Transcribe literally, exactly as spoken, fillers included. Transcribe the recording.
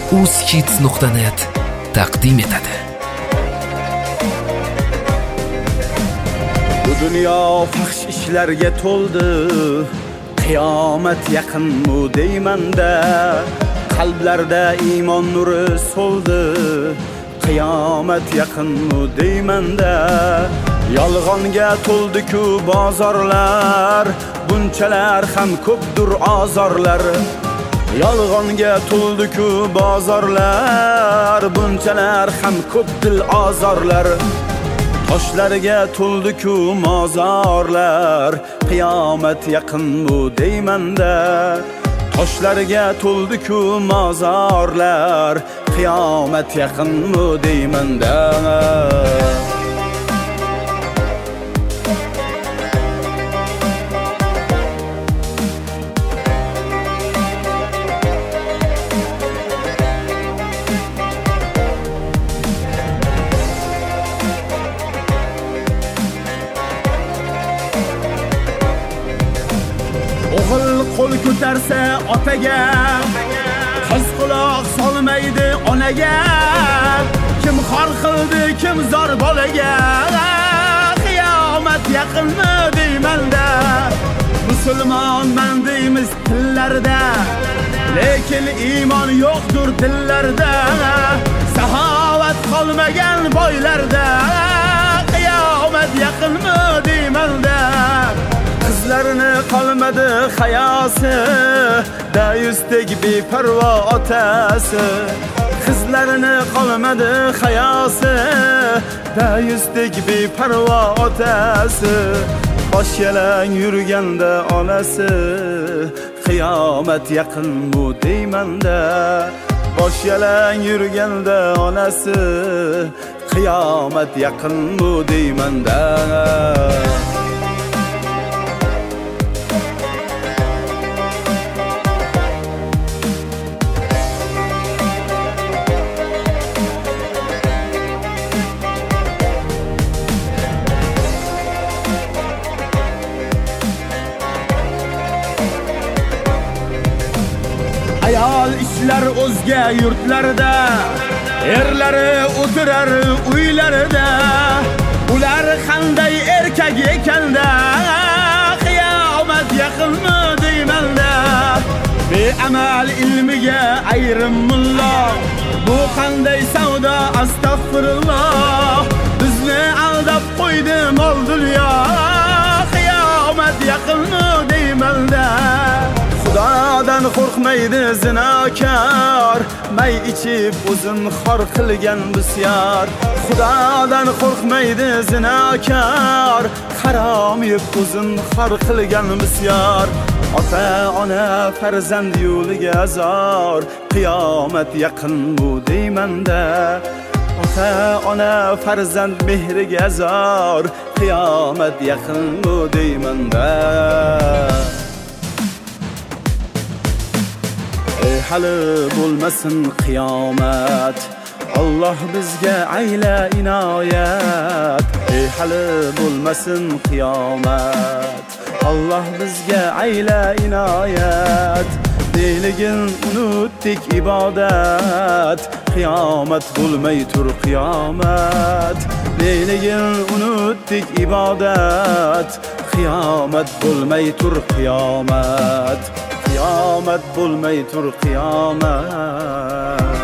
uzkids nuqta net taqdim etadi. Bu dunyo fahsh ishlarga to'ldi, qiyomat yaqinmi deymanda. Qalblarda iymon nuri so'ldi, qiyomat yaqinmi deymanda. Yolg'onga to'ldi-ku bozorlar, bunchalar ham ko'pdir azorlar. Yolg'onga to'ldi-ku bozorlar, bunchalar ham ko'pdir azorlar. Toshlarga to'ldi-ku mozorlar, qiyomat yaqinmi deymanda. Toshlarga to'ldi-ku mozorlar, qiyomat yaqinmi deymanda. O'g'il qo'l ko'tarsa otaga, qiz quloq solmaydi onaga. Kim xor qildi, kim zor bolaga, qiyomat yaqinmi deymanda. Musulmonman deymiz tillarda, lekin iymon yo'qdir dillarda. Saxovat qolmagan boylarda, qiyomat yaqinmi deymanda. Qizlarini qolmadi hayosi, dayusdek beparvo otasi. Qizlarini qolmadi hayosi, dayusdek beparvo otasi. Bosh yalang yurganda onasi, qiyomat yaqinmi deymanda. Bosh yalang yurganda onasi, qiyomat yaqinmi deymanda. Ayol ishlar o'zga yurtlarda, erlari o'tirar uylarida. Ular qanday erkak ekanda, qiyomat yaqinmi deymanda. Beamal ilmiga ayrim mulla, bu qanday savdo astag'firulloh. Bizni aldab qo'ydi mol dunyo, qiyomat yaqinmi deymanda. Xudodan qo'rqmaydi zinokor, may ichib o'zin xor qilgan bisyor. Xudodan qo'rqmaydi zinokor, harom yeb o'zin xor qilgan bisyor. Ota ona farzand yo'liga azor, qiyomat yaqinmi deymanda. Ota ona farzand mehriga azor, qiyomat yaqinmi deymanda. Hali bo'lmasin qiyomat, Alloh bizga ayla inoyat. Ey hali bo'lmasin qiyomat, Alloh bizga ayla inoyat. Deyligin unutdik ibodat, qiyomat bo'lmay tur qiyomat. Deyligin unutdik ibodat, qiyomat bo'lmay tur qiyomat. Qiyomat bo'lmay tur qiyomat.